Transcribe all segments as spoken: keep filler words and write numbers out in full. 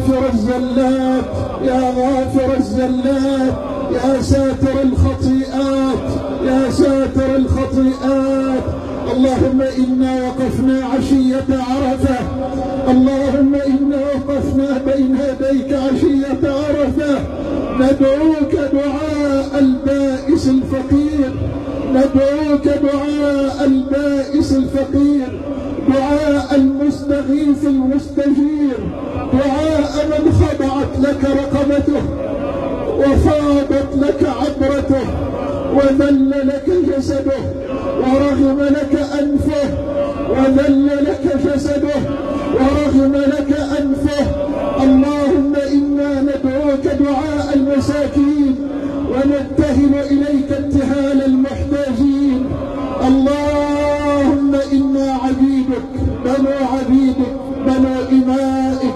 غافر الزلات يا غافر الزلات يا ساتر الخطيئات يا ساتر الخطيئات. اللهم إنا وقفنا عشية عرفة، اللهم إنا وقفنا بين يديك عشية عرفة ندعوك دعاء البائس الفقير، ندعوك دعاء البائس الفقير، دعاء المستغيث المستجير، دعاء من خضعت لك رقبته وفاضت لك عبرته وذل لك جسده ورغم لك أنفه، وذل لك جسده ورغم لك أنفه. اللهم إنا ندعوك دعاء المساكين ونبتهل إليك ابتهال المحتاجين. اللهم إنا عبيدك بنو عبيدك بنو إمائك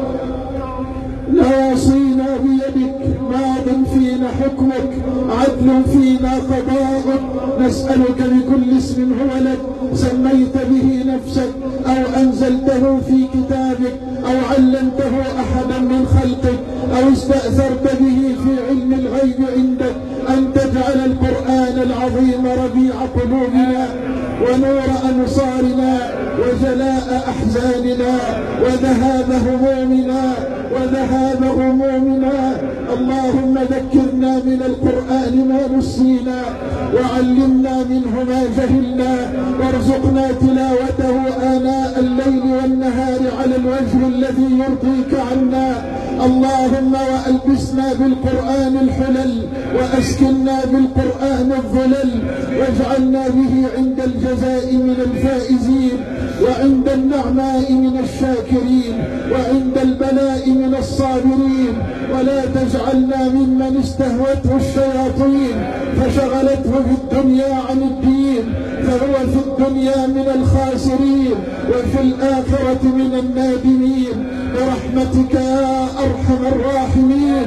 ناصينا بيدك، ماض فينا حكمك، عدل فينا قضاءك. نسألك بكل اسم هو لك سميت به نفسك أو أنزلته في كتابك أو علمته أحدا من خلقك أو استأثرت به في علم الغيب عندك أن تجعل القرآن العظيم ربيع قلوبنا ونور أنصارنا وجلاء أحزاننا وذهاب همومنا وذهاب غمومنا. اللهم ذكرنا من القرآن ما نسينا وعلمنا منه ما جهلنا وارزقنا تلاوته آناء الليل والنهار على الوجه الذي يرضيك عنا. اللهم وألبسنا بالقرآن الحلل وأسكننا بالقرآن الظلل واجعلنا به عند الجزاء من الفائزين وعند النعماء من الشاكرين وعند البلاء من الصابرين، ولا تجعلنا ممن استهوته الشياطين فشغلته في الدنيا عن الدين فهو في الدنيا من الخاسرين وفي الآخرة من النادمين برحمتك يا أرحم الراحمين.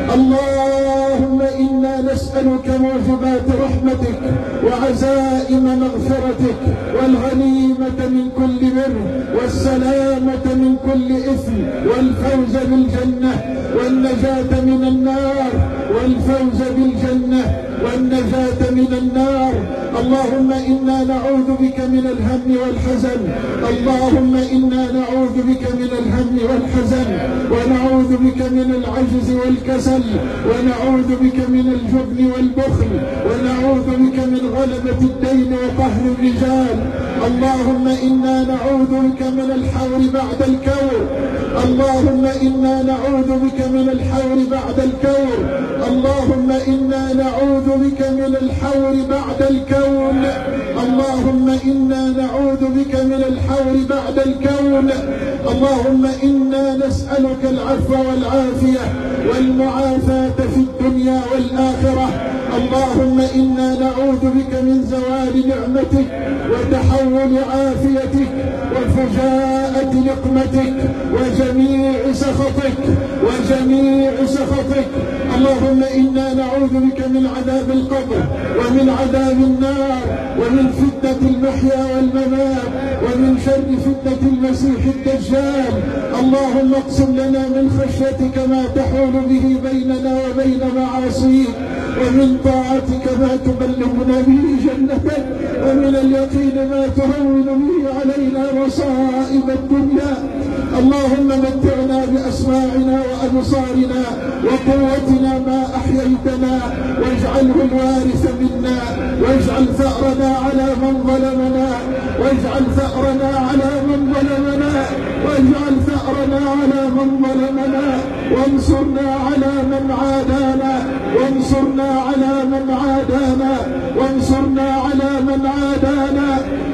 اللهم إنا نسألك موجبات رحمتك وعزائم مغفرتك والغنيمة من كل بر والسلامة من كل إثم والفوز بالجنة والنجاة من النار والفوز بالجنة والنجاة من النار. اللهم إنا نعوذ بك من الهم والحزن، اللهم إنا نعوذ بك من الهم والحزن ونعوذ بك من العجز والكسل ونعوذ بك من الجبن والبخل ونعوذ بك من غلبة الدين وقهر الرجال. اللهم إنا نعوذ بك من الحور بعد الكور، اللهم إنا نعوذ بك من الحور بعد الكور، اللهم إنا نعوذ بك من الحور بعد الكون، اللهم إنا نعوذ بك من الحور بعد الكون. اللهم إنا نسألك العفو والعافية والمعافاة في الدنيا والآخرة. اللهم إنا نعوذ بك من زوال نعمتك وتحول عافيتك وفجاءة نقمتك وجميع سخطك وجميع سخطك. اللهم إنا نعوذ بك من عذاب القبر ومن عذاب النار ومن فتنة المحيا والممات ومن شر فتنة المسيح الدجال. اللهم اقسم لنا من خشيتك ما تحول به بيننا وبين معاصيك ومن طاعتك ما تبلغنا به جنتك ومن اليقين ما تهون به علينا مصائب الدنيا. اللهم متعنا بأسماعنا وأبصارنا وقوتنا ما أحييتنا واجعله الوارث منا واجعل ثأرنا على من ظلمنا واجعل ثأرنا على من ظلمنا واجعل ثأرنا على من ظلمنا وانصرنا على من عادانا وانصرنا على من عادانا وانصرنا على من عادانا.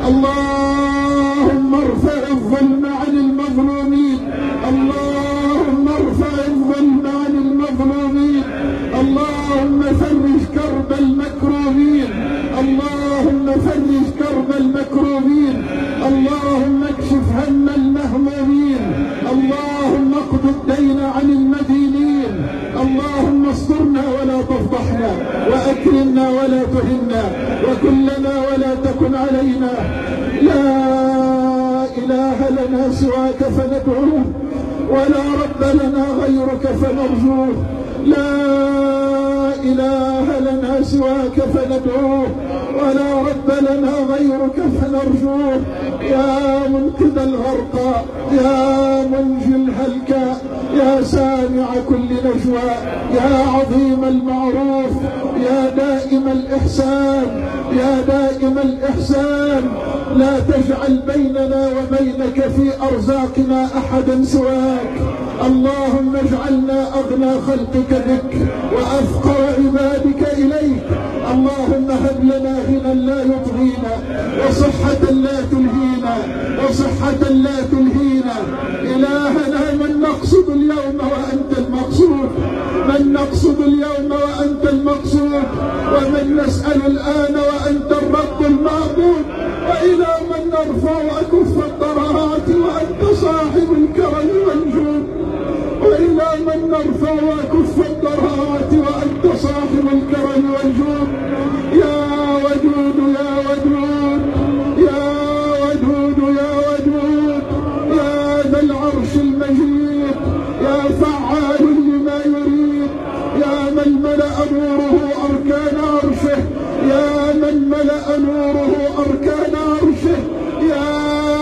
اللهم ارفع الظلم عن المظلومين، اللهم ارفع الظلم عن المظلومين، اللهم فرج كرب المكروبين، اللهم فرج كرب المكروبين، اللهم اكشف هم المهمومين، اللهم اقض الدين عن المدينين، اللهم استرنا ولا تفضحنا واكرمنا ولا تهنا وكلنا ولا تكن علينا. لا إله لنا سواك فندعوه ولا رب لنا غيرك فنرجوه، لا إله لنا سواك فندعوه، ولا رب لنا غيرك فنرجوه. يا منقذ الغرقى، يا منجي الهلكى، يا سامع كل نجوى، يا عظيم المعروف، يا دائم الإحسان، يا دائم الإحسان، لا تجعل بيننا وبينك في أرزاقنا أحدا سواك. اللهم اجعلنا أغنى خلقك بك وأفقر عبادك إليك. اللهم هب لنا غنى لا يطغينا، وصحة لا تلهينا، وصحة لا تلهينا. إلهنا من نقصد اليوم وأنت المقصود، من نقصد اليوم وأنت المقصود، ومن نسأل الآن وأنت الرب المعبود. وإلى من نرفع أكف الضراعات وأنت صاحب الكرم والجود، وإلى من نرفع أكف الضراعات وأنت صاحب الكرم والجود. يا ودود يا ودود يا ودود يا ودود، يا ذا العرش المجيد، يا فعال لما يريد، يا من ملأ نوره أركان عرشه، يا من ملأ نوره أركان عرشه، يا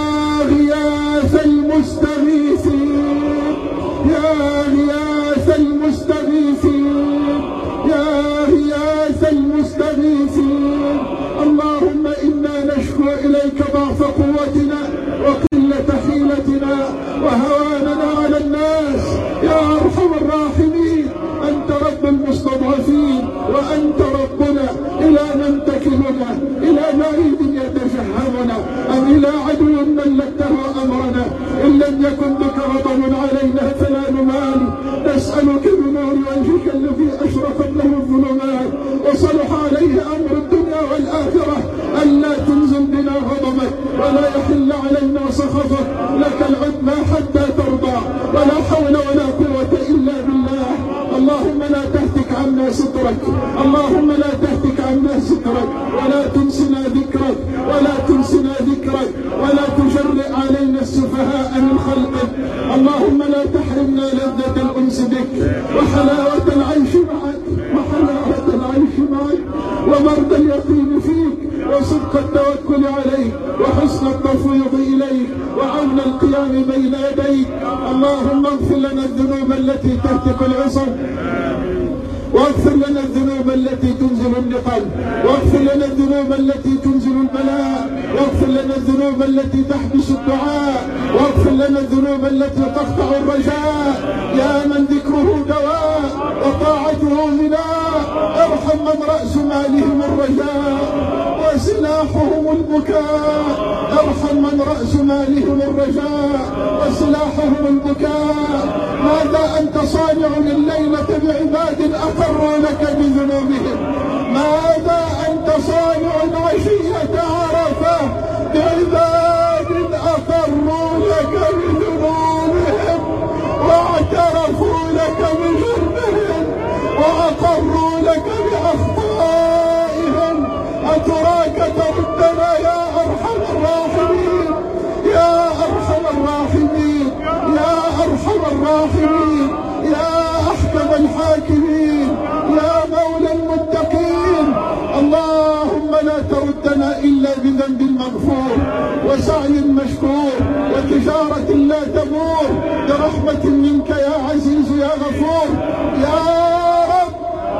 غياث المستغيثين، يا غياث المستغيثين، يا غياث المستغيثين. اللهم إنا نشكو إليك ضعف قوتنا وقلة حيلتنا وهواننا على الناس. يا أرحم الراحمين، أنت رب المستضعفين وأنت ربنا. إلى من تكلنا؟ إلى بعيد يتجهمنا أم إلى عدو ملكته أمرنا؟ إن لم يكن بك غضب علينا فلا نبالي. نسألك بنور وجهك الذي أشرقت له الظلمات وصلح عليه أمر الدنيا والآخرة ألا تنزل بنا غضبك ولا يحل علينا سخطك. لك العتبى حتى ترضى، ولا حول ولا قوة إلا بالله. اللهم لا تهتك عنا سترك، اللهم لا تهتك عنا سترك، ولا تنسنا ذكرك، ولا تنسنا ذكرك، ولا تجرئ علينا السفهاء من خلقك. اللهم لا تحرمنا لذة الأنس بك وحلاوة العيش معك، وحلاوة العيش معك، ومرض اليقين فيك، وصدق التوكل عليك، وحسن التفويض إليك، وعون القيام بين يديك. اللهم اغفر لنا الذنوب التي تهتك العصر، واغفر لنا الذنوب التي تنزل النقم، واغفر لنا الذنوب التي تنزل البلاء، واغفر لنا الذنوب التي تحبس الدعاء، واغفر لنا الذنوب التي تقطع الرجاء. يا من ذكره دواء وطاعته غناء، ارحم من رأس مالهم الرجاء وسلاحهم البكاء، ارحم من رأس مالهم الرجاء وسلاحهم البكاء. ماذا أنت صانع الليلة بعباد أقروا لك بذنوبهم؟ ماذا أنت صانع عشية عرفة بعباد أقروا لك بذنوبهم واعترفوا لك بجرمهم وأقروا لك بأخطائهم؟ أتراك تردنا يا أرحم الراحمين، يا أرحم الراحمين، يا أرحم الراحمين، يا أحكم الحاكمين، يا مولى المتقين. اللهم لا تردنا إلا بذنب مغفور وسعي مشكور وتجارة لا تبور، برحمة منك يا عزيز يا غفور. يا رب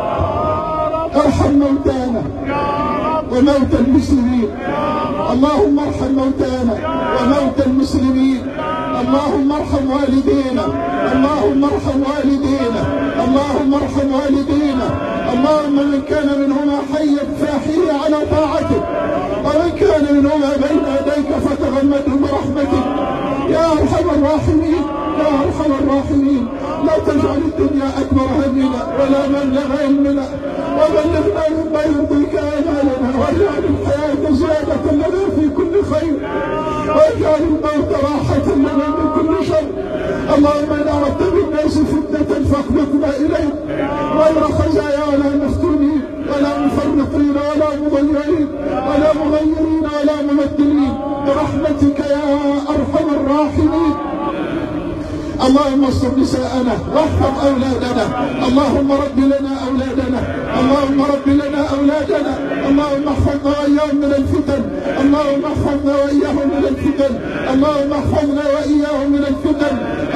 ارحم موتانا وموتى المسلمين، اللهم ارحم موتانا وموتى المسلمين، اللهم ارحم والدينا، اللهم ارحم والدينا، اللهم ارحم والدينا. اللهم من كان منهما حيا فاحيه على طاعتك، ومن كان منهما بين يديك فتغمده برحمتك يا ارحم الراحمين، يا ارحم الراحمين. لا تجعل الدنيا اكبر همنا ولا مبلغ علمنا، وبلغنا مما يرضيك امالنا، واجعل الحياه زياده لنا في كل خير، واجعل الموت راحه لنا من كل شر. اللهم ان اردت بالناس فتنه فاخلقنا اليك غير خزايا ولا مفتونين ولا مفرطين ولا مضيعين ولا مغيرين ولا مبدلين، برحمتك يا ارحم الراحمين. اللهم استر نساءنا واحفظ أولادنا. اللهم رب لنا أولادنا، اللهم رب لنا أولادنا، اللهم احفظنا وإياهم من الفتن، اللهم احفظنا وإياهم من الفتن، اللهم احفظنا وإياهم من الفتن.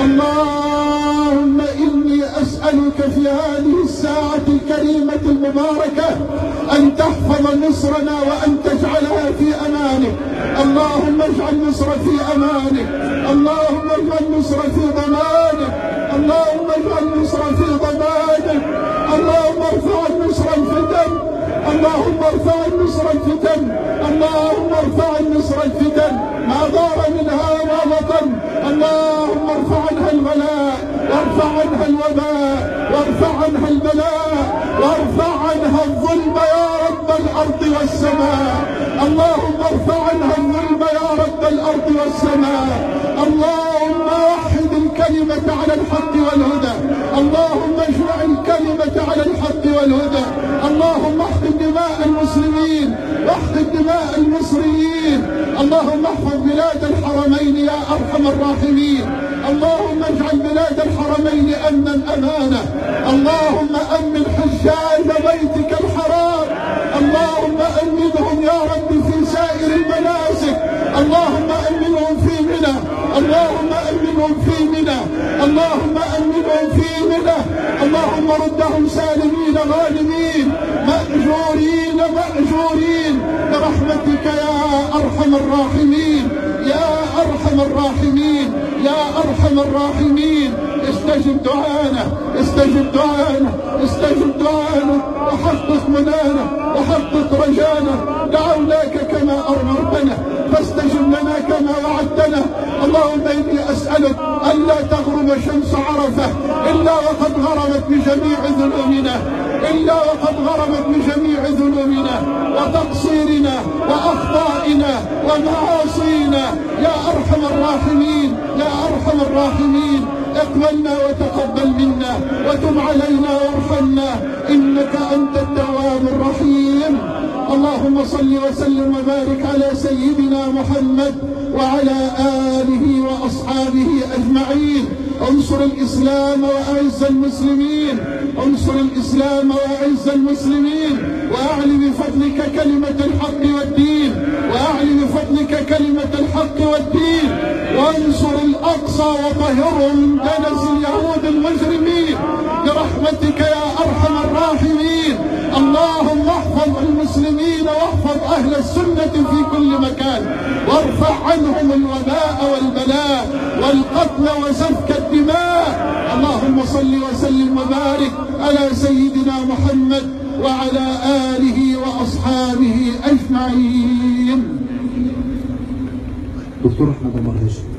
اللهم إني أسألك في هذه الساعة الكريمة المباركة أن تحفظ مصرنا وأن تجعلها في أمانك. اللهم اجعل مصر في أمانك، اللهم اجعل مصر في ضمانك، اللهم اجعل مصر في ضمانك. اللهم ارفع عن مصر الفتن، اللهم ارفع عن مصر الفتن، اللهم ارفع عن مصر الفتن ما ظهر منها وما بطن. اللهم ارفع عنها الغلاء، وارفع عنها الوباء، وارفع عنها البلاء، وارفع عنها الظلم يا رب الأرض والسماء. اللهم ارفع عنها الظلم يا رب الأرض والسماء. اللهم وحد الكلمة على الحق والهدى، اللهم اجمع الكلمة على الحق والهدى. اللهم احقن دماء المسلمين واحقن دماء المصريين. اللهم احفظ بلاد الحرمين يا أرحم الراحمين. اللهم اجعل بلاد الحرمين أمنا أمانة. اللهم أمن حجاج بيتك الحرام، اللهم أمنهم يا رب في سائر المناسك. اللهم أمنهم في منى، اللهم أمنهم في منى، اللهم أمنهم في منى. اللهم ردهم سالمين غانمين مأجورين مأجورين برحمتك يا أرحم الراحمين، يا أرحم الراحمين، يا أرحم الراحمين. استجب دعانا، استجب دعانا، استجب دعانا، وحقق منانا، وحقق رجانا. دعوناك كما أمرتنا فاستجب لنا كما وعدتنا. اللهم إني أسألك ألا تغرب شمس عرفة إلا وقد غربت بجميع ذنوبنا، إلا وقد غربت بجميع ذنوبنا وتقصيرنا وأخطائنا ومعاصينا يا أرحم الراحمين، يا أرحم الراحمين. اقبلنا وتقبل منا وتب علينا وارحمنا إنك أنت التواب الرحيم. اللهم صل وسلم وبارك على سيدنا محمد وعلى آله وأصحابه أجمعين. انصر الإسلام وأعز المسلمين، انصر الإسلام وأعز المسلمين، وأعل بفضلك كلمة الحق والدين، وأعل بفضلك كلمة الحق والدين. وانصر الأقصى وطهره من دنس اليهود المجرمين برحمتك يا أرحم الراحمين. اللهم احفظ المسلمين واحفظ أهل السنة في كل مكان، وارفع عنهم الوباء والبلاء والقتل وسفك الدماء. اللهم صل وسلم وبارك على سيدنا محمد وعلى آله وأصحابه أجمعين. دكتور أحمد مرهش.